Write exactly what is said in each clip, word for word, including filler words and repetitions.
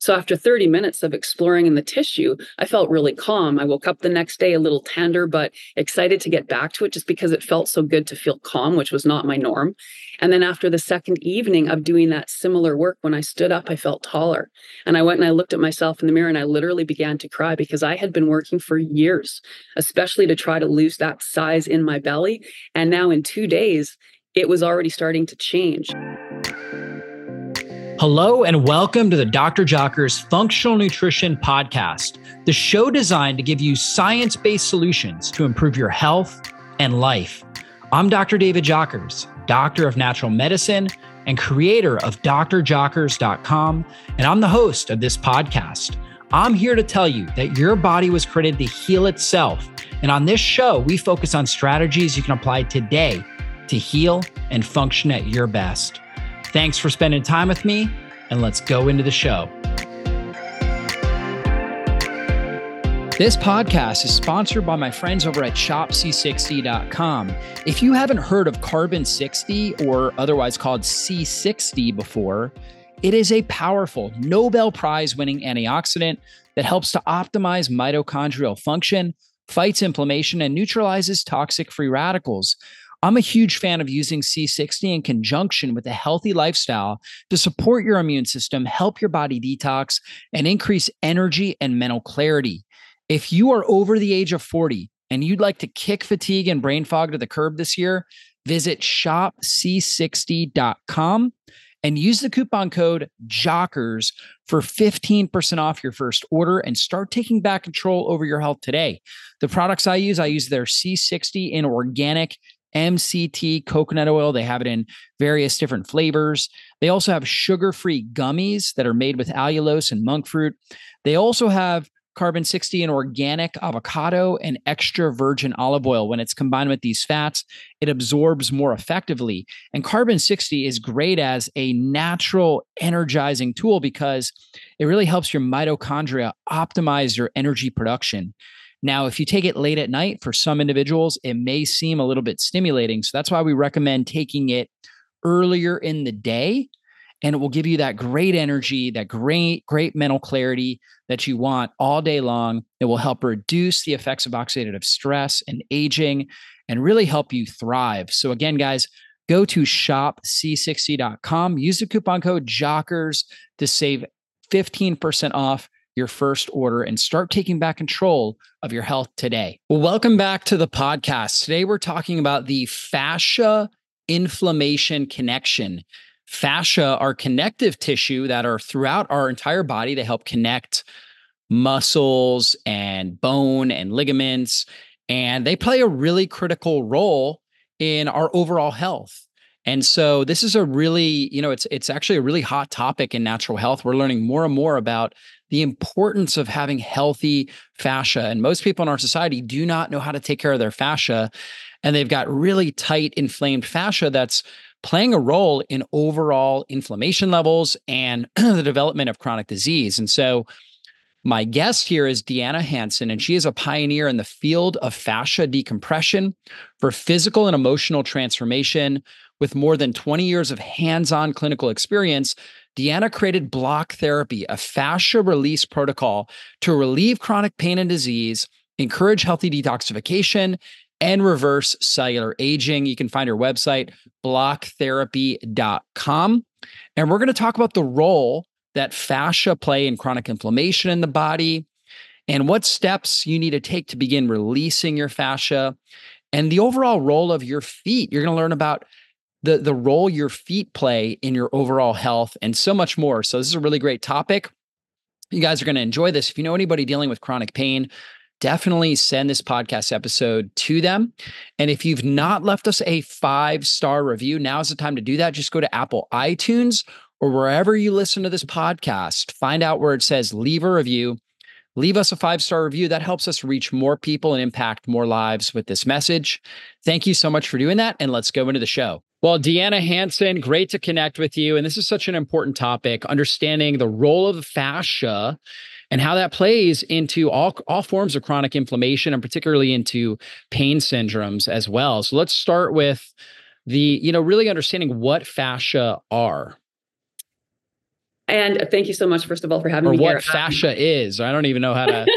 So after thirty minutes of exploring in the tissue, I felt really calm. I woke up the next day a little tender, but excited to get back to it just because it felt so good to feel calm, which was not my norm. And then after the second evening of doing that similar work, when I stood up, I felt taller. And I went and I looked at myself in the mirror and I literally began to cry because I had been working for years, especially to try to lose that size in my belly. And now in two days, it was already starting to change. Hello and welcome to the Doctor Jockers Functional Nutrition Podcast, the show designed to give you science-based solutions to improve your health and life. I'm Doctor David Jockers, Doctor of Natural Medicine and creator of D R jockers dot com, and I'm the host of this podcast. I'm here to tell you that your body was created to heal itself, and on this show, we focus on strategies you can apply today to heal and function at your best. Thanks for spending time with me, and let's go into the show. This podcast is sponsored by my friends over at shop c sixty dot com. If you haven't heard of Carbon sixty, or otherwise called C sixty before, it is a powerful Nobel Prize winning antioxidant that helps to optimize mitochondrial function, fights inflammation, and neutralizes toxic free radicals. I'm a huge fan of using C sixty in conjunction with a healthy lifestyle to support your immune system, help your body detox, and increase energy and mental clarity. If you are over the age of forty and you'd like to kick fatigue and brain fog to the curb this year, visit shop c sixty dot com and use the coupon code JOCKERS for fifteen percent off your first order and start taking back control over your health today. The products I use, I use their C sixty in organic M C T coconut oil. They have it in various different flavors. They also have sugar-free gummies that are made with allulose and monk fruit. They also have Carbon sixty in organic avocado and extra virgin olive oil. When it's combined with these fats, it absorbs more effectively. And Carbon sixty is great as a natural energizing tool because it really helps your mitochondria optimize your energy production. Now, if you take it late at night, for some individuals, it may seem a little bit stimulating. So that's why we recommend taking it earlier in the day, and it will give you that great energy, that great, great mental clarity that you want all day long. It will help reduce the effects of oxidative stress and aging and really help you thrive. So again, guys, go to shop c sixty dot com, use the coupon code JOCKERS to save fifteen percent off your first order and start taking back control of your health today. Well, welcome back to the podcast. Today, we're talking about the fascia inflammation connection. Fascia are connective tissue that are throughout our entire body to help connect muscles and bone and ligaments. And they play a really critical role in our overall health. And so this is a really, you know, it's it's actually a really hot topic in natural health. We're learning more and more about the importance of having healthy fascia. And most people in our society do not know how to take care of their fascia. And they've got really tight, inflamed fascia that's playing a role in overall inflammation levels and the development of chronic disease. And so my guest here is Deanna Hansen, and she is a pioneer in the field of fascia decompression for physical and emotional transformation. With more than twenty years of hands-on clinical experience, Deanna created Block Therapy, a fascia release protocol to relieve chronic pain and disease, encourage healthy detoxification, and reverse cellular aging. You can find her website, block therapy dot com. And we're going to talk about the role that fascia play in chronic inflammation in the body and what steps you need to take to begin releasing your fascia and the overall role of your feet. You're going to learn about the, the role your feet play in your overall health and so much more. So this is a really great topic. You guys are going to enjoy this. If you know anybody dealing with chronic pain, definitely send this podcast episode to them. And if you've not left us a five-star review, now's the time to do that. Just go to Apple iTunes or wherever you listen to this podcast. Find out where it says leave a review. Leave us a five-star review. That helps us reach more people and impact more lives with this message. Thank you so much for doing that. And let's go into the show. Well, Deanna Hansen, great to connect with you. And this is such an important topic, understanding the role of the fascia and how that plays into all, all forms of chronic inflammation and particularly into pain syndromes as well. So let's start with the, you know, really understanding what fascia are. And thank you so much, first of all, for having or me what here. fascia is. I don't even know how to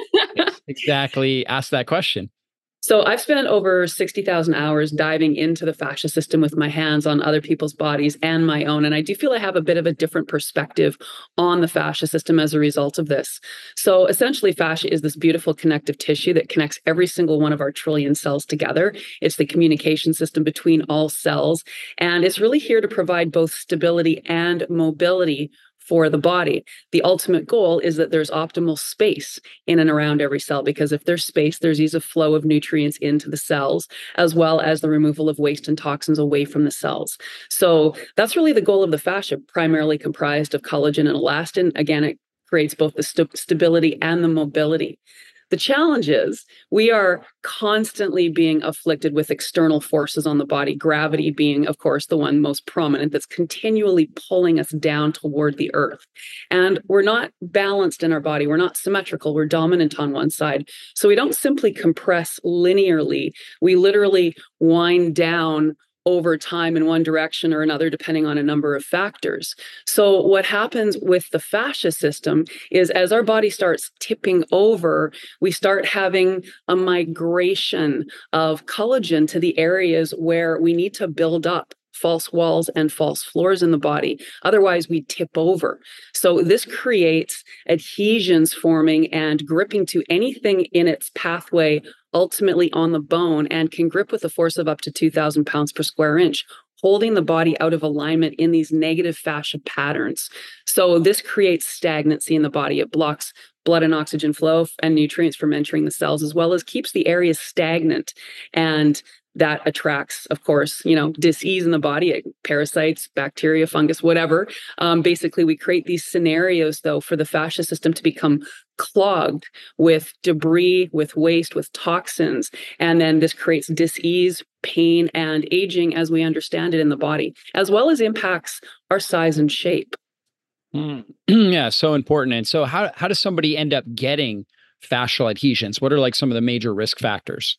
exactly ask that question. So I've spent over sixty thousand hours diving into the fascia system with my hands on other people's bodies and my own. And I do feel I have a bit of a different perspective on the fascia system as a result of this. So essentially, fascia is this beautiful connective tissue that connects every single one of our trillion cells together. It's the communication system between all cells. And it's really here to provide both stability and mobility for the body. The ultimate goal is that there's optimal space in and around every cell, because if there's space, there's ease of flow of nutrients into the cells, as well as the removal of waste and toxins away from the cells. So that's really the goal of the fascia, primarily comprised of collagen and elastin. Again, it creates both the st- stability and the mobility. The challenge is we are constantly being afflicted with external forces on the body, gravity being, of course, the one most prominent that's continually pulling us down toward the earth. And we're not balanced in our body. We're not symmetrical. We're dominant on one side. So we don't simply compress linearly. We literally wind down over time in one direction or another, depending on a number of factors. So what happens with the fascia system is as our body starts tipping over, we start having a migration of collagen to the areas where we need to build up false walls and false floors in the body. Otherwise, we tip over. So this creates adhesions forming and gripping to anything in its pathway, ultimately on the bone, and can grip with a force of up to two thousand pounds per square inch, holding the body out of alignment in these negative fascia patterns. So this creates stagnancy in the body. It blocks blood and oxygen flow and nutrients from entering the cells, as well as keeps the areas stagnant. And that attracts, of course, you know, dis-ease in the body, parasites, bacteria, fungus, whatever. Um, basically, we create these scenarios, though, for the fascia system to become clogged with debris, with waste, with toxins. And then this creates dis-ease, pain, and aging as we understand it in the body, as well as impacts our size and shape. Mm. Yeah, so important. And so how, how does somebody end up getting fascial adhesions? What are like some of the major risk factors?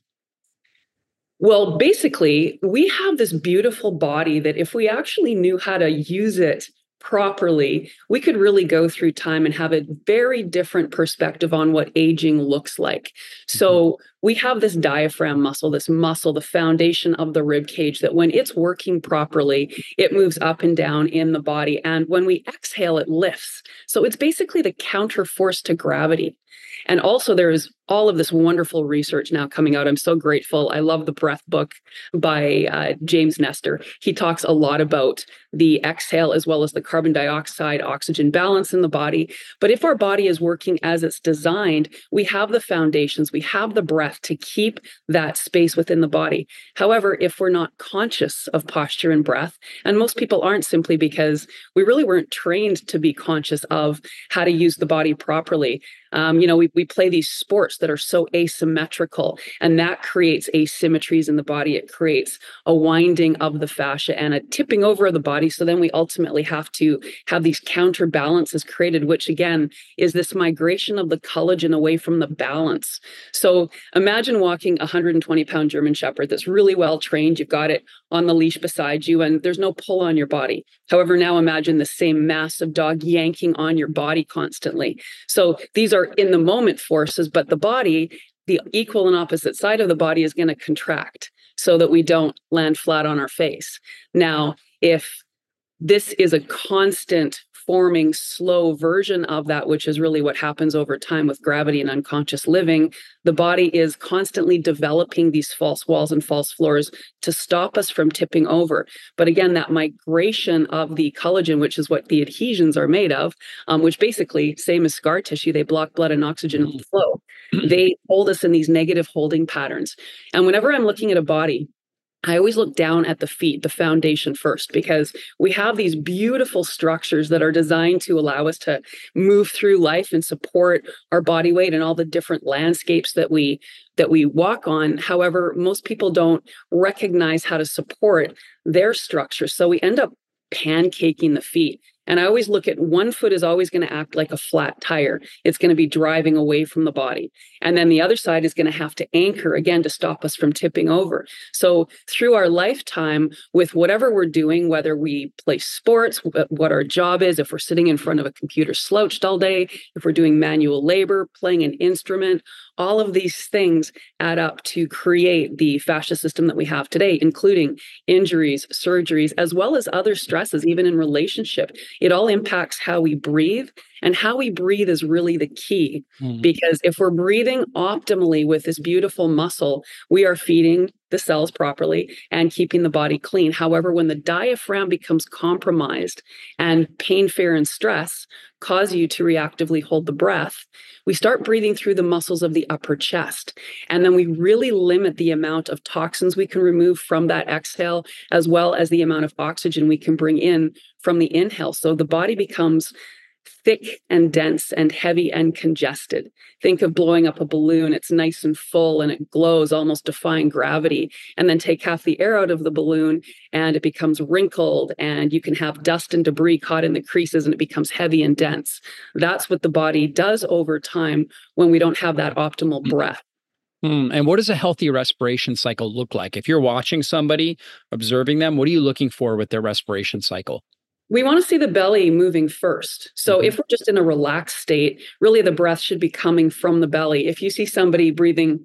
Well, basically, we have this beautiful body that if we actually knew how to use it properly, we could really go through time and have a very different perspective on what aging looks like. So we have this diaphragm muscle, this muscle, the foundation of the rib cage, that when it's working properly, it moves up and down in the body. And when we exhale, it lifts. So it's basically the counter force to gravity. And also there's all of this wonderful research now coming out. I'm so grateful. I love the Breath book by uh, James Nestor. He talks a lot about the exhale as well as the carbon dioxide oxygen balance in the body. But if our body is working as it's designed, we have the foundations, we have the breath to keep that space within the body. However, if we're not conscious of posture and breath, and most people aren't, simply because we really weren't trained to be conscious of how to use the body properly. Um, you know, we, we play these sports that are so asymmetrical, and that creates asymmetries in the body. It creates a winding of the fascia and a tipping over of the body. So then we ultimately have to have these counterbalances created, which again is this migration of the collagen away from the balance. So imagine walking a one hundred twenty pound German Shepherd that's really well trained. You've got it on the leash beside you and there's no pull on your body. However, now imagine the same massive dog yanking on your body constantly. So these are in the moment forces, but the body, the equal and opposite side of the body, is going to contract so that we don't land flat on our face. Now, if this is a constant forming slow version of that, which is really what happens over time with gravity and unconscious living, the body is constantly developing these false walls and false floors to stop us from tipping over. But again, that migration of the collagen, which is what the adhesions are made of, um, which basically, same as scar tissue, they block blood and oxygen flow. They hold us in these negative holding patterns. And whenever I'm looking at a body, I always look down at the feet, the foundation first, because we have these beautiful structures that are designed to allow us to move through life and support our body weight and all the different landscapes that we that we walk on. However, most people don't recognize how to support their structure. So we end up pancaking the feet. And I always look at one foot is always going to act like a flat tire. It's going to be driving away from the body. And then the other side is going to have to anchor again to stop us from tipping over. So through our lifetime, with whatever we're doing, whether we play sports, what our job is, if we're sitting in front of a computer slouched all day, if we're doing manual labor, playing an instrument, all of these things add up to create the fascia system that we have today, including injuries, surgeries, as well as other stresses, even in relationship. It all impacts how we breathe, and how we breathe is really the key. Mm-hmm. Because if we're breathing optimally with this beautiful muscle, we are feeding the cells properly and keeping the body clean. However, when the diaphragm becomes compromised and pain, fear, and stress cause you to reactively hold the breath, we start breathing through the muscles of the upper chest. And then we really limit the amount of toxins we can remove from that exhale, as well as the amount of oxygen we can bring in from the inhale. So the body becomes thick and dense and heavy and congested. Think of blowing up a balloon. It's nice and full and it glows, almost defying gravity. And then take half the air out of the balloon and it becomes wrinkled, and you can have dust and debris caught in the creases and it becomes heavy and dense. That's what the body does over time when we don't have that optimal breath. Hmm. And what does a healthy respiration cycle look like? If you're watching somebody, observing them, what are you looking for with their respiration cycle? We want to see the belly moving first. So mm-hmm. if we're just in a relaxed state, really the breath should be coming from the belly. If you see somebody breathing,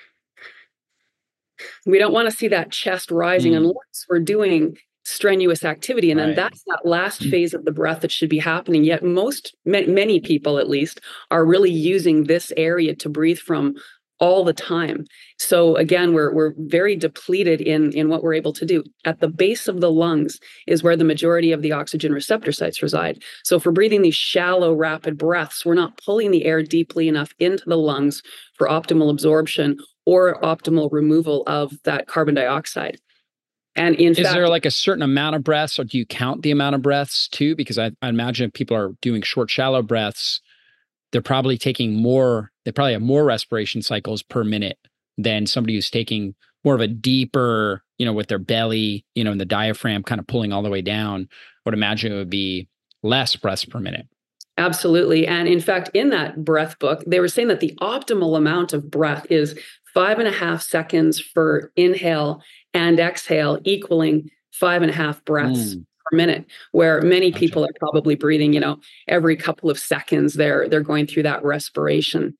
we don't want to see that chest rising mm. unless we're doing strenuous activity. And then right. that's that last phase of the breath that should be happening. Yet most, many people at least, are really using this area to breathe from all the time. So again, we're we're very depleted in, in what we're able to do. At the base of the lungs is where the majority of the oxygen receptor sites reside. So if we're breathing these shallow, rapid breaths, we're not pulling the air deeply enough into the lungs for optimal absorption or optimal removal of that carbon dioxide. And in is fact, there like a certain amount of breaths, or do you count the amount of breaths too? Because I, I imagine if people are doing short, shallow breaths, they're probably taking more, they probably have more respiration cycles per minute than somebody who's taking more of a deeper, you know, with their belly, you know, and the diaphragm kind of pulling all the way down. I would imagine it would be less breaths per minute. Absolutely. And in fact, in that breath book, they were saying that the optimal amount of breath is five and a half seconds for inhale and exhale, equaling five and a half breaths. Mm. per minute, where many gotcha. people are probably breathing, you know, every couple of seconds they're they're going through that respiration.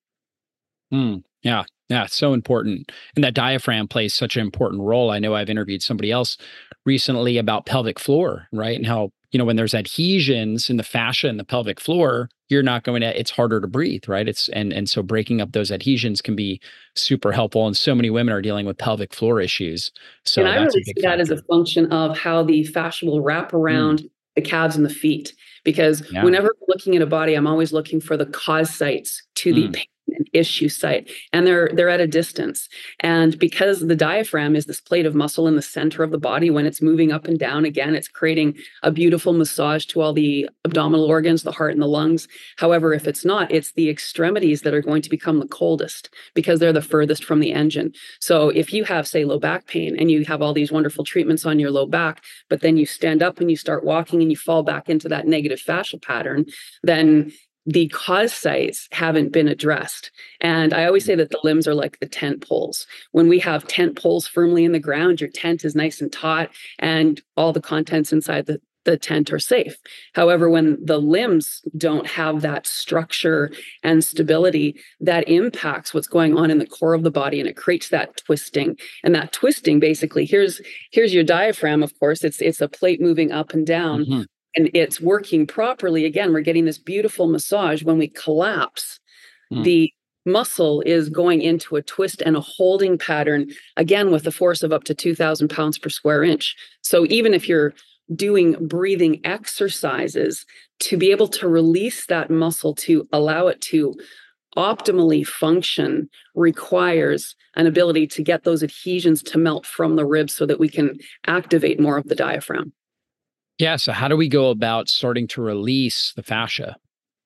Mm, yeah, yeah, so important. And that diaphragm plays such an important role. I know I've interviewed somebody else recently about pelvic floor, right? And how, you know, when there's adhesions in the fascia in the pelvic floor, you're not going to, it's harder to breathe, right? It's, and, and so breaking up those adhesions can be super helpful. And so many women are dealing with pelvic floor issues. So and I that's really a big see that factor. as a function of how the fascia will wrap around mm. the calves and the feet. Because yeah. whenever we're looking at a body, I'm always looking for the cause sites to mm. the pain and issue site. And they're they're at a distance. And because the diaphragm is this plate of muscle in the center of the body, when it's moving up and down, again, it's creating a beautiful massage to all the abdominal organs, the heart and the lungs. However, if it's not, it's the extremities that are going to become the coldest because they're the furthest from the engine. So if you have, say, low back pain and you have all these wonderful treatments on your low back, but then you stand up and you start walking and you fall back into that negative fascial pattern, then the cause sites haven't been addressed. And I always say that the limbs are like the tent poles. When we have tent poles firmly in the ground, your tent is nice and taut and all the contents inside the, the tent are safe. However, when the limbs don't have that structure and stability, that impacts what's going on in the core of the body and it creates that twisting. And that twisting, basically, here's here's your diaphragm, of course. It's, it's a plate moving up and down. Mm-hmm. And it's working properly. Again, we're getting this beautiful massage. When we collapse, mm. the muscle is going into a twist and a holding pattern, again, with a force of up to two thousand pounds per square inch. So even if you're doing breathing exercises, to be able to release that muscle, to allow it to optimally function, requires an ability to get those adhesions to melt from the ribs so that we can activate more of the diaphragm. Yeah. So how do we go about starting to release the fascia?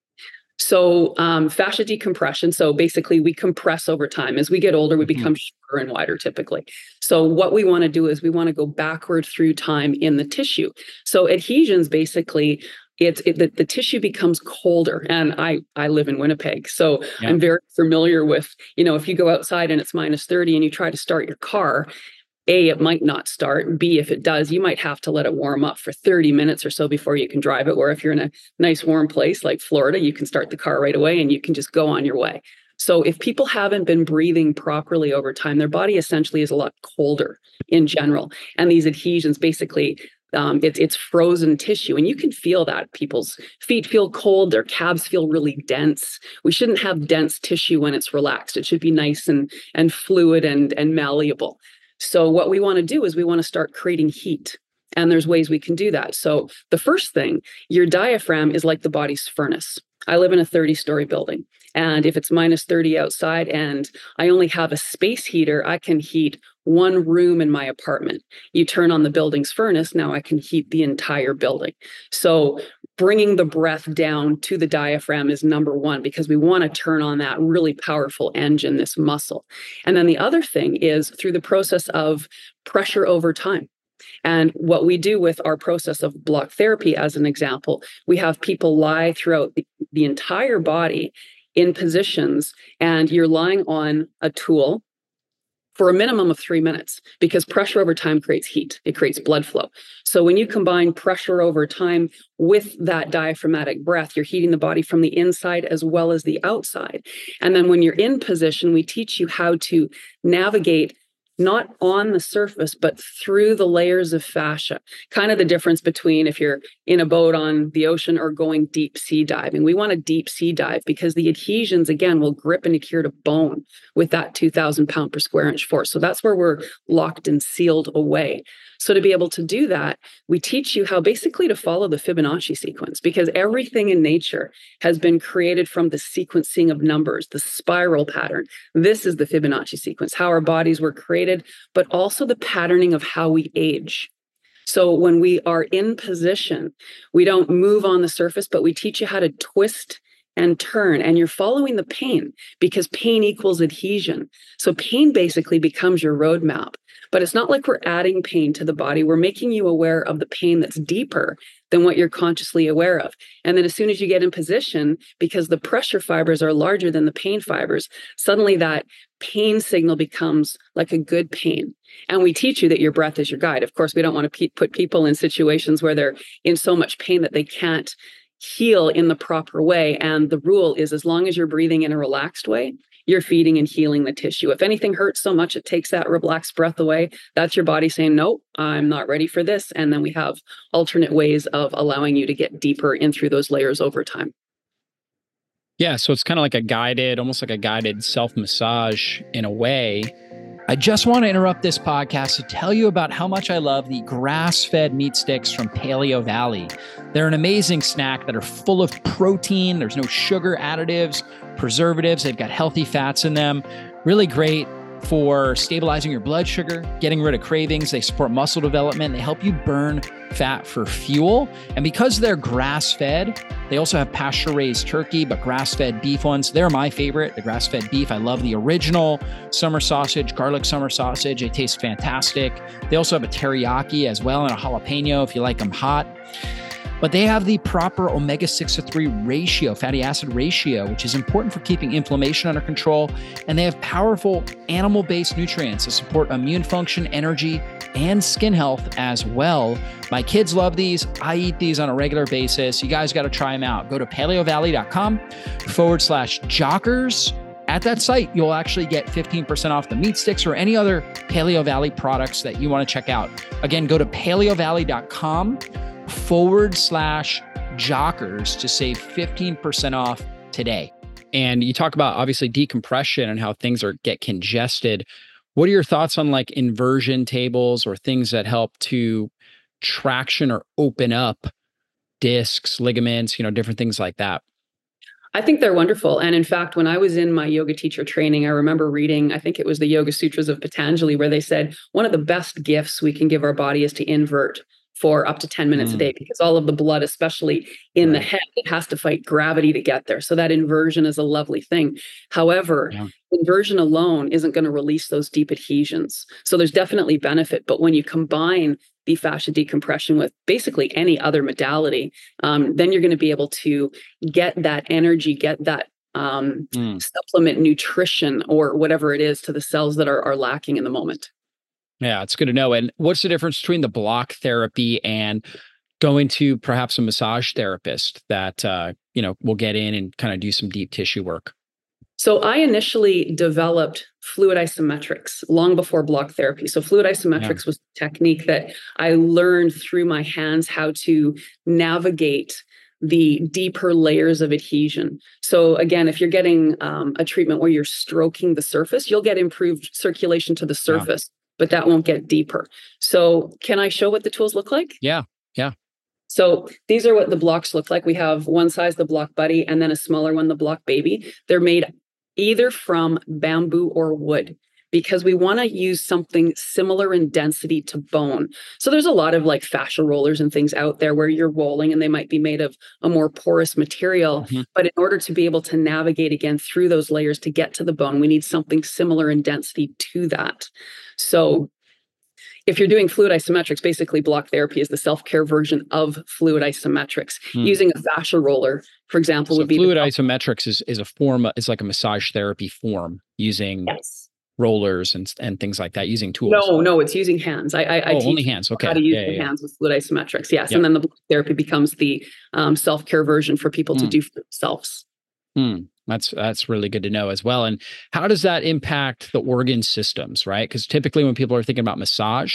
So um, fascia decompression. So basically we compress over time. As we get older, we mm-hmm. become shorter and wider typically. So what we want to do is we want to go backward through time in the tissue. So adhesions basically it's it, the, the tissue becomes colder. And I, I live in Winnipeg, so Yeah. I'm very familiar with, you know, if you go outside and it's minus thirty and you try to start your car, A, it might not start. B, if it does, you might have to let it warm up for thirty minutes or so before you can drive it. Where if you're in a nice warm place like Florida, you can start the car right away and you can just go on your way. So if people haven't been breathing properly over time, their body essentially is a lot colder in general. And these adhesions basically, um, it, it's frozen tissue. And you can feel that. People's feet feel cold. Their calves feel really dense. We shouldn't have dense tissue when it's relaxed. It should be nice and, and fluid and, and malleable. So what we want to do is we want to start creating heat. And there's ways we can do that. So the first thing, your diaphragm is like the body's furnace. I live in a thirty-story building. And if it's minus thirty outside and I only have a space heater, I can heat one room in my apartment. You turn on the building's furnace, now I can heat the entire building. So bringing the breath down to the diaphragm is number one, because we want to turn on that really powerful engine, this muscle. And then the other thing is through the process of pressure over time. And what we do with our process of block therapy, as an example, we have people lie throughout the, the entire body in positions, and you're lying on a tool for a minimum of three minutes, because pressure over time creates heat. It creates blood flow. So when you combine pressure over time with that diaphragmatic breath, you're heating the body from the inside as well as the outside. And then when you're in position, we teach you how to navigate not on the surface, but through the layers of fascia. Kind of the difference between if you're in a boat on the ocean or going deep sea diving. We want a deep sea dive because the adhesions, again, will grip and adhere to bone with that two thousand pound per square inch force. So that's where we're locked and sealed away. So to be able to do that, we teach you how basically to follow the Fibonacci sequence, because everything in nature has been created from the sequencing of numbers, the spiral pattern. This is the Fibonacci sequence, how our bodies were created, but also the patterning of how we age. So when we are in position, we don't move on the surface, but we teach you how to twist and turn, and you're following the pain, because pain equals adhesion. So pain basically becomes your roadmap. But it's not like we're adding pain to the body. We're making you aware of the pain that's deeper than what you're consciously aware of. And then as soon as you get in position, because the pressure fibers are larger than the pain fibers, suddenly that pain signal becomes like a good pain. And we teach you that your breath is your guide. Of course, we don't want to pe- put people in situations where they're in so much pain that they can't heal in the proper way. And the rule is, as long as you're breathing in a relaxed way, you're feeding and healing the tissue. If anything hurts so much it takes that relaxed breath away, that's your body saying, nope, I'm not ready for this. And then we have alternate ways of allowing you to get deeper in through those layers over time. Yeah, so it's kind of like a guided, almost like a guided self-massage in a way. I just want to interrupt this podcast to tell you about how much I love the grass-fed meat sticks from Paleo Valley. They're an amazing snack that are full of protein. There's no sugar additives, preservatives. They've got healthy fats in them. Really great for stabilizing your blood sugar, getting rid of cravings. They support muscle development. They help you burn fat for fuel. And because they're grass-fed, they also have pasture-raised turkey, but grass-fed beef ones. They're my favorite, the grass-fed beef. I love the original summer sausage, garlic summer sausage. They taste fantastic. They also have a teriyaki as well and a jalapeno if you like them hot. But they have the proper omega six to three ratio, fatty acid ratio, which is important for keeping inflammation under control. And they have powerful animal-based nutrients to support immune function, energy, and skin health as well. My kids love these. I eat these on a regular basis. You guys got to try them out. Go to paleovalley.com forward slash jockers. At that site, you'll actually get fifteen percent off the meat sticks or any other Paleo Valley products that you want to check out. Again, go to paleovalley.com forward slash jockers to save fifteen percent off today. And you talk about obviously decompression and how things are get congested. What are your thoughts on like inversion tables or things that help to traction or open up discs, ligaments, you know, different things like that? I think they're wonderful. And in fact, when I was in my yoga teacher training, I remember reading, I think it was the Yoga Sutras of Patanjali, where they said one of the best gifts we can give our body is to invert for up to ten minutes mm. a day, because all of the blood, especially in right. the head, it has to fight gravity to get there. So that inversion is a lovely thing. However, yeah. inversion alone isn't going to release those deep adhesions. So there's definitely benefit. But when you combine the fascia decompression with basically any other modality, um, then you're going to be able to get that energy, get that um, Mm. supplement nutrition or whatever it is to the cells that are, are lacking in the moment. Yeah, it's good to know. And what's the difference between the block therapy and going to perhaps a massage therapist that uh, you know will get in and kind of do some deep tissue work? So I initially developed fluid isometrics long before block therapy. So fluid isometrics yeah. was a technique that I learned through my hands how to navigate the deeper layers of adhesion. So again, if you're getting um, a treatment where you're stroking the surface, you'll get improved circulation to the surface, yeah. but that won't get deeper. So can I show what the tools look like? Yeah, yeah. So these are what the blocks look like. We have one size, the Block Buddy, and then a smaller one, the Block Baby. They're made either from bamboo or wood because we want to use something similar in density to bone. So there's a lot of like fascia rollers and things out there where you're rolling and they might be made of a more porous material. Mm-hmm. But in order to be able to navigate again through those layers to get to the bone, we need something similar in density to that. So if you're doing fluid isometrics, basically block therapy is the self-care version of fluid isometrics. Hmm. Using a fascia roller, for example, so would be fluid isometrics is is a form, is like a massage therapy form using yes. rollers and and things like that, using tools. No, no, it's using hands. I, I, oh, I teach only hands. Okay, how to use yeah, the yeah, hands with fluid isometrics. Yes, yep. and then the block therapy becomes the um, self-care version for people hmm. to do for themselves. Hmm. That's that's really good to know as well. And how does that impact the organ systems, right? Because typically when people are thinking about massage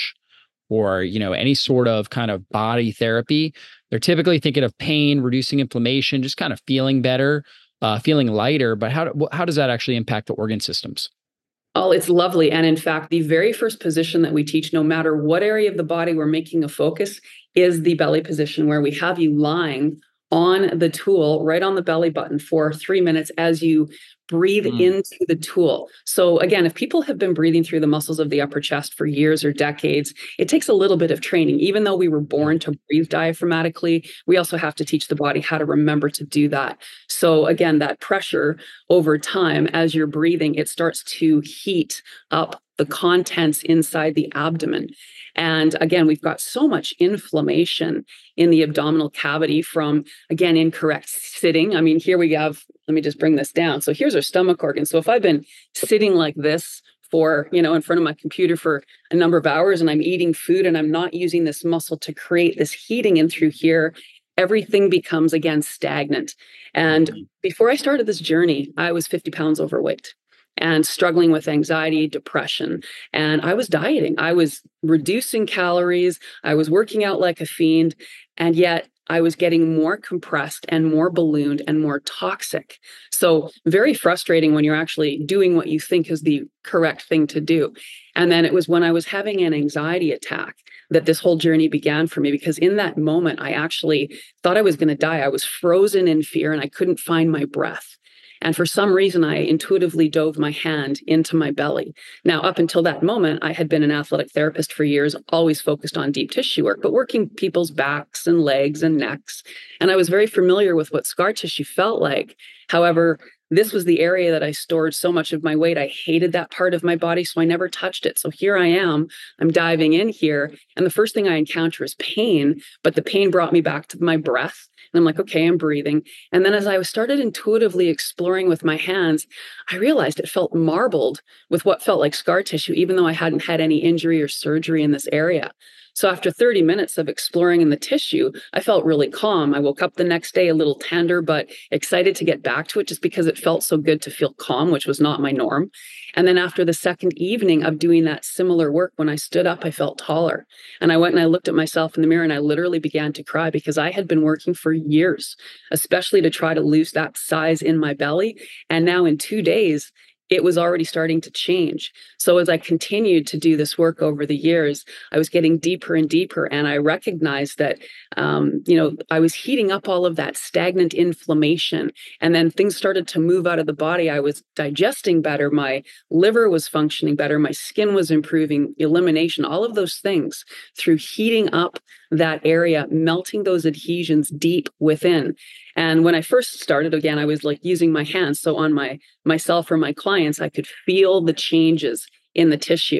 or, you know, any sort of kind of body therapy, they're typically thinking of pain, reducing inflammation, just kind of feeling better, uh, feeling lighter. But how, how does that actually impact the organ systems? Oh, it's lovely. And in fact, the very first position that we teach, no matter what area of the body we're making a focus, is the belly position, where we have you lying on the tool, right on the belly button for three minutes as you breathe mm. into the tool. So again, if people have been breathing through the muscles of the upper chest for years or decades, it takes a little bit of training. Even though we were born to breathe diaphragmatically, we also have to teach the body how to remember to do that. So again, that pressure over time, as you're breathing, it starts to heat up the contents inside the abdomen. And again, we've got so much inflammation in the abdominal cavity from, again, incorrect sitting. I mean, here we have, let me just bring this down. So here's our stomach organ. So if I've been sitting like this for, you know, in front of my computer for a number of hours and I'm eating food and I'm not using this muscle to create this heating in through here, everything becomes, again, stagnant. And before I started this journey, I was fifty pounds overweight and struggling with anxiety, depression. And I was dieting. I was reducing calories. I was working out like a fiend. And yet I was getting more compressed and more ballooned and more toxic. So very frustrating when you're actually doing what you think is the correct thing to do. And then it was when I was having an anxiety attack that this whole journey began for me, because in that moment, I actually thought I was going to die. I was frozen in fear and I couldn't find my breath. And for some reason, I intuitively dove my hand into my belly. Now, up until that moment, I had been an athletic therapist for years, always focused on deep tissue work, but working people's backs and legs and necks. And I was very familiar with what scar tissue felt like. However, this was the area that I stored so much of my weight. I hated that part of my body, so I never touched it. So here I am, I'm diving in here. And the first thing I encounter is pain, but the pain brought me back to my breath. And I'm like, okay, I'm breathing. And then as I started intuitively exploring with my hands, I realized it felt marbled with what felt like scar tissue, even though I hadn't had any injury or surgery in this area. So after thirty minutes of exploring in the tissue, I felt really calm. I woke up the next day a little tender, but excited to get back to it just because it felt so good to feel calm, which was not my norm. And then after the second evening of doing that similar work, when I stood up, I felt taller. And I went and I looked at myself in the mirror and I literally began to cry because I had been working for years, especially to try to lose that size in my belly. And now in two days, it was already starting to change. So as I continued to do this work over the years, I was getting deeper and deeper. And I recognized that, um, you know, I was heating up all of that stagnant inflammation. And then things started to move out of the body. I was digesting better. My liver was functioning better. My skin was improving, elimination, all of those things through heating up that area, melting those adhesions deep within. And when I first started, again, I was like using my hands. So on my myself or my clients, I could feel the changes in the tissue.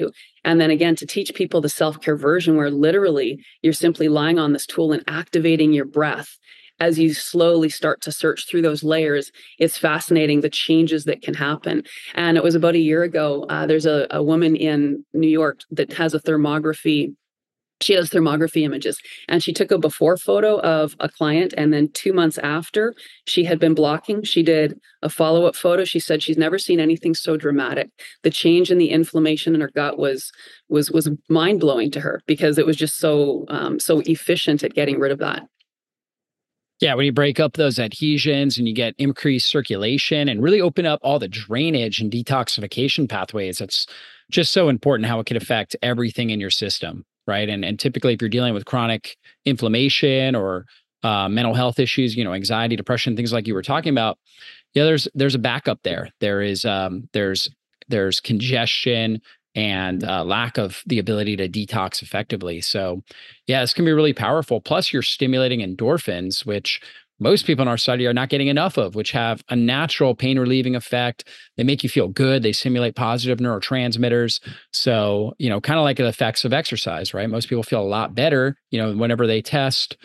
And then again, to teach people the self-care version where literally you're simply lying on this tool and activating your breath as you slowly start to search through those layers. It's fascinating the changes that can happen. And it was about a year ago, uh, there's a, a woman in New York that has a thermography. She has thermography images, and she took a before photo of a client. And then two months after she had been blocking, she did a follow-up photo. She said she's never seen anything so dramatic. The change in the inflammation in her gut was was was mind-blowing to her because it was just so um, so efficient at getting rid of that. Yeah, when you break up those adhesions and you get increased circulation and really open up all the drainage and detoxification pathways, it's just so important how it can affect everything in your system, right? And and typically, if you're dealing with chronic inflammation or uh, mental health issues, you know, anxiety, depression, things like you were talking about, yeah, there's there's a backup there. There is um, there's there's congestion and uh, lack of the ability to detox effectively. So yeah, this can be really powerful. Plus you're stimulating endorphins, which most people in our study are not getting enough of, which have a natural pain relieving effect. They make you feel good. They simulate positive neurotransmitters. So, you know, kind of like the effects of exercise, right? Most people feel a lot better, you know, whenever they test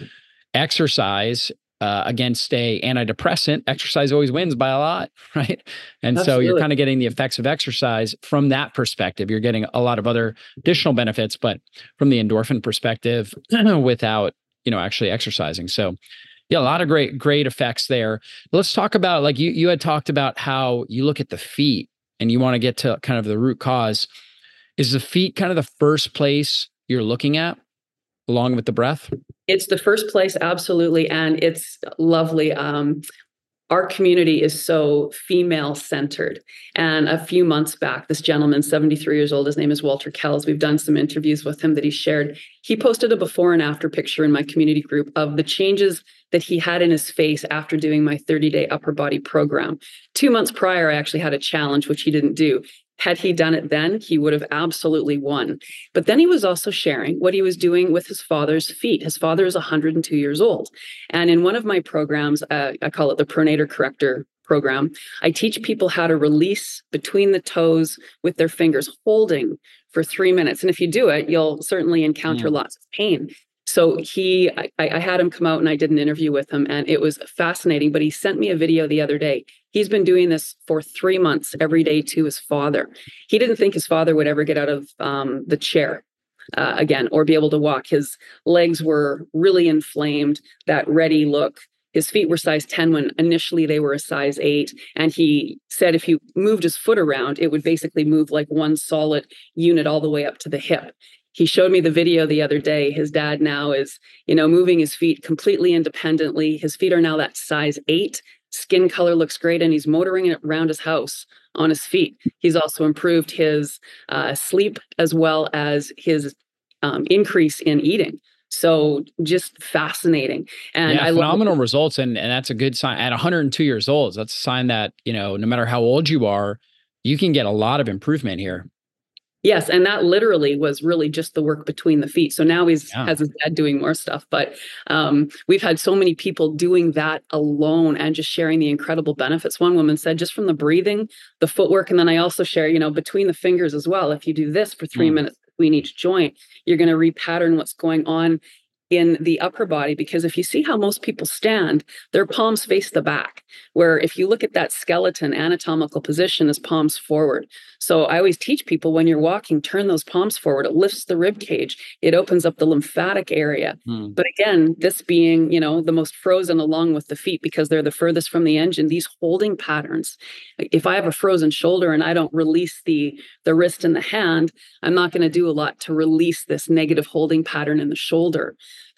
exercise Uh, against a antidepressant. Exercise always wins by a lot, right? And Absolutely. So you're kind of getting the effects of exercise from that perspective. You're getting a lot of other additional benefits, but from the endorphin perspective, without, you know, actually exercising. So yeah, a lot of great, great effects there. Let's talk about, like you, you had talked about how you look at the feet and you want to get to kind of the root cause. Is the feet kind of the first place you're looking at along with the breath? It's the first place, absolutely. And it's lovely. Um, our community is so female centered. And a few months back, this gentleman, seventy-three years old, his name is Walter Kells. We've done some interviews with him that he shared. He posted a before and after picture in my community group of the changes that he had in his face after doing my thirty day upper body program. Two months prior, I actually had a challenge, which he didn't do. Had he done it then, he would have absolutely won. But then he was also sharing what he was doing with his father's feet. His father is one hundred two years old. And in one of my programs, uh, I call it the Pronator Corrector program, I teach people how to release between the toes with their fingers, holding for three minutes. And if you do it, you'll certainly encounter yeah. lots of pain. So he, I, I had him come out and I did an interview with him, and it was fascinating. But he sent me a video the other day. He's been doing this for three months every day to his father. He didn't think his father would ever get out of um, the chair uh, again or be able to walk. His legs were really inflamed, that ready look. His feet were size ten when initially they were a size eight. And he said if he moved his foot around, it would basically move like one solid unit all the way up to the hip. He showed me the video the other day. His dad now is, you know, moving his feet completely independently. His feet are now that size eight. Skin color looks great, and he's motoring it around his house on his feet. He's also improved his uh, sleep as well as his um, increase in eating. So just fascinating. And yeah, I phenomenal love- results. And, and that's a good sign at one hundred two years old. That's a sign that, you know, no matter how old you are, you can get a lot of improvement here. Yes. And that literally was really just the work between the feet. So now he's yeah. has his dad doing more stuff. But um, we've had so many people doing that alone and just sharing the incredible benefits. One woman said just from the breathing, the footwork. And then I also share, you know, between the fingers as well. If you do this for three mm. minutes between each joint, you're going to repattern what's going on in the upper body, because if you see how most people stand, their palms face the back, where if you look at that skeleton anatomical position is palms forward. So I always teach people when you're walking, turn those palms forward. It lifts the rib cage. It opens up the lymphatic area. Hmm. But again, this being, you know, the most frozen along with the feet because they're the furthest from the engine, these holding patterns. If I have a frozen shoulder and I don't release the, the wrist and the hand, I'm not going to do a lot to release this negative holding pattern in the shoulder.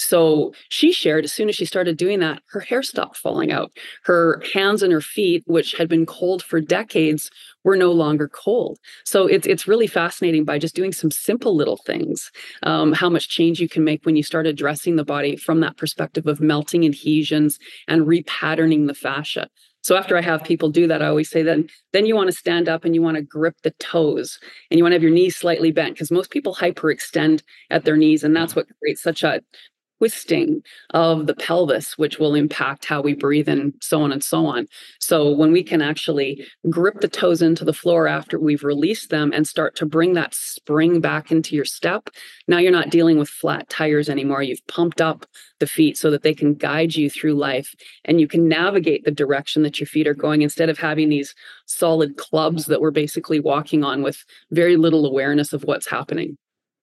So she shared as soon as she started doing that, her hair stopped falling out. Her hands and her feet, which had been cold for decades, were no longer cold. So it's it's really fascinating by just doing some simple little things, um, how much change you can make when you start addressing the body from that perspective of melting adhesions and repatterning the fascia. So after I have people do that, I always say that then you want to stand up and you want to grip the toes and you want to have your knees slightly bent, because most people hyperextend at their knees, and that's what creates such a twisting of the pelvis, which will impact how we breathe and so on and so on. So when we can actually grip the toes into the floor after we've released them and start to bring that spring back into your step, now you're not dealing with flat tires anymore. You've pumped up the feet so that they can guide you through life, and you can navigate the direction that your feet are going instead of having these solid clubs that we're basically walking on with very little awareness of what's happening.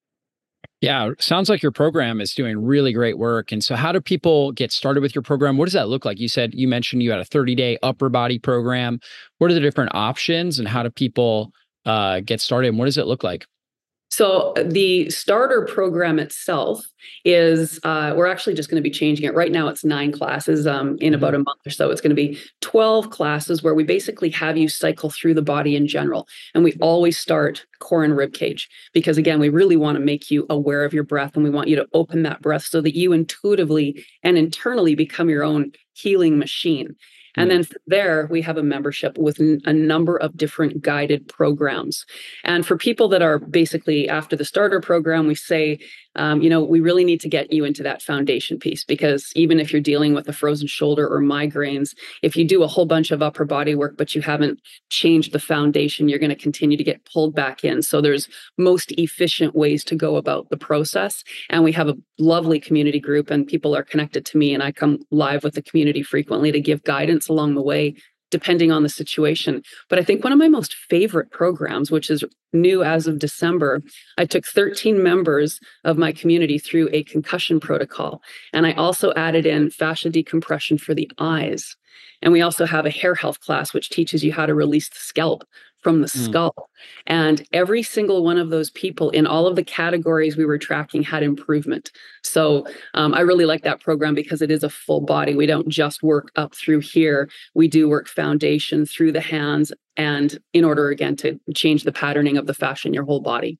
Yeah, sounds like your program is doing really great work. And so how do people get started with your program? What does that look like? You said, you mentioned you had a thirty-day upper body program. What are the different options and how do people uh, get started? And what does it look like? So the starter program itself is, uh, we're actually just going to be changing it. Right now it's nine classes. Um, in about a month or so, it's going to be twelve classes where we basically have you cycle through the body in general. And we always start core and rib cage because, again, we really want to make you aware of your breath, and we want you to open that breath so that you intuitively and internally become your own healing machine. And then from there, we have a membership with n- a number of different guided programs. And for people that are basically after the starter program, we say, um, you know, we really need to get you into that foundation piece, because even if you're dealing with a frozen shoulder or migraines, if you do a whole bunch of upper body work, but you haven't changed the foundation, you're going to continue to get pulled back in. So there's most efficient ways to go about the process. And we have a lovely community group, and people are connected to me, and I come live with the community frequently to give guidance along the way, depending on the situation. But I think one of my most favorite programs, which is new as of December, I took thirteen members of my community through a concussion protocol. And I also added in fascia decompression for the eyes. And we also have a hair health class, which teaches you how to release the scalp from the mm. skull. And every single one of those people in all of the categories we were tracking had improvement. So um, I really like that program because it is a full body. We don't just work up through here. We do work foundation through the hands, and in order, again, to change the patterning of the fascia in your whole body.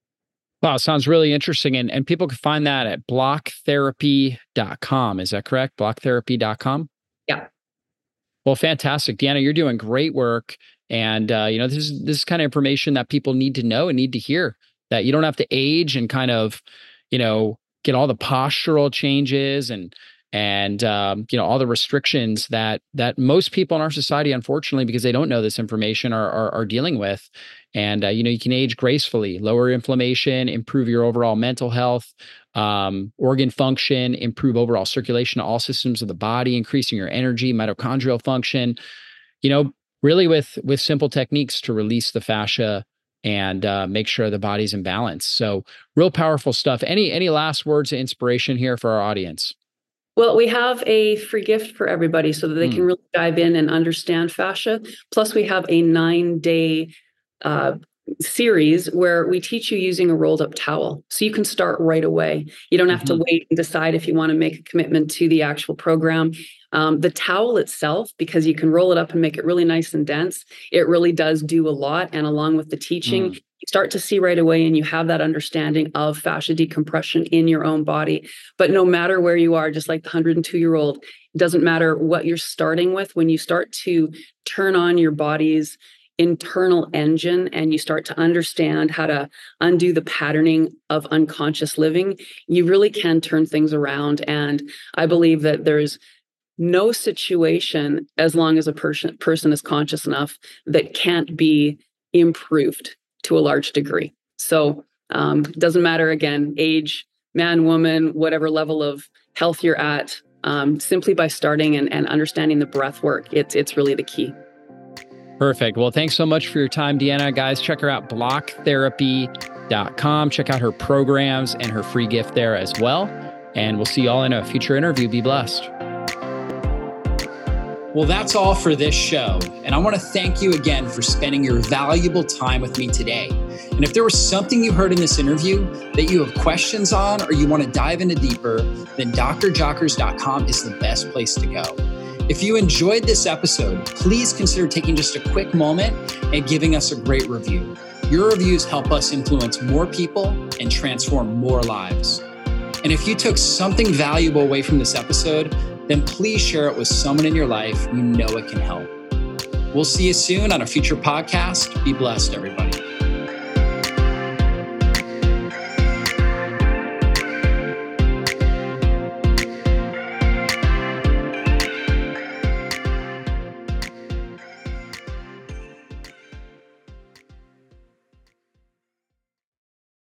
Wow, sounds really interesting. And, and people can find that at block therapy dot com. Is that correct? block therapy dot com? Yeah. Well, fantastic. Deanna, you're doing great work. And, uh, you know, this is, this is kind of information that people need to know and need to hear, that you don't have to age and kind of, you know, get all the postural changes and, and, um, you know, all the restrictions that, that most people in our society, unfortunately, because they don't know this information, are, are, are dealing with. And, uh, you know, you can age gracefully, lower inflammation, improve your overall mental health, um, organ function, improve overall circulation to all systems of the body, increasing your energy, mitochondrial function, you know, really with, with simple techniques to release the fascia and uh, make sure the body's in balance. So real powerful stuff. Any, any last words of inspiration here for our audience? Well, we have a free gift for everybody so that they mm. can really dive in and understand fascia. Plus, we have a nine-day uh, series where we teach you using a rolled up towel. So you can start right away. You don't have mm-hmm. to wait and decide if you want to make a commitment to the actual program. Um, the towel itself, because you can roll it up and make it really nice and dense, it really does do a lot. And along with the teaching, mm. you start to see right away, and you have that understanding of fascia decompression in your own body. But no matter where you are, just like the one hundred two year old, it doesn't matter what you're starting with. When you start to turn on your body's internal engine and you start to understand how to undo the patterning of unconscious living, you really can turn things around. And I believe that there's no situation, as long as a person person is conscious enough, that can't be improved to a large degree. So um, it doesn't matter, again, age, man, woman, whatever level of health you're at, um, simply by starting and, and understanding the breath work, it's it's really the key. Perfect. Well, thanks so much for your time, Deanna. Guys, check her out, block therapy dot com. Check out her programs and her free gift there as well. And we'll see you all in a future interview. Be blessed. Well, that's all for this show. And I want to thank you again for spending your valuable time with me today. And if there was something you heard in this interview that you have questions on or you want to dive into deeper, then d r jockers dot com is the best place to go. If you enjoyed this episode, please consider taking just a quick moment and giving us a great review. Your reviews help us influence more people and transform more lives. And if you took something valuable away from this episode, then please share it with someone in your life you know it can help. We'll see you soon on a future podcast. Be blessed, everybody.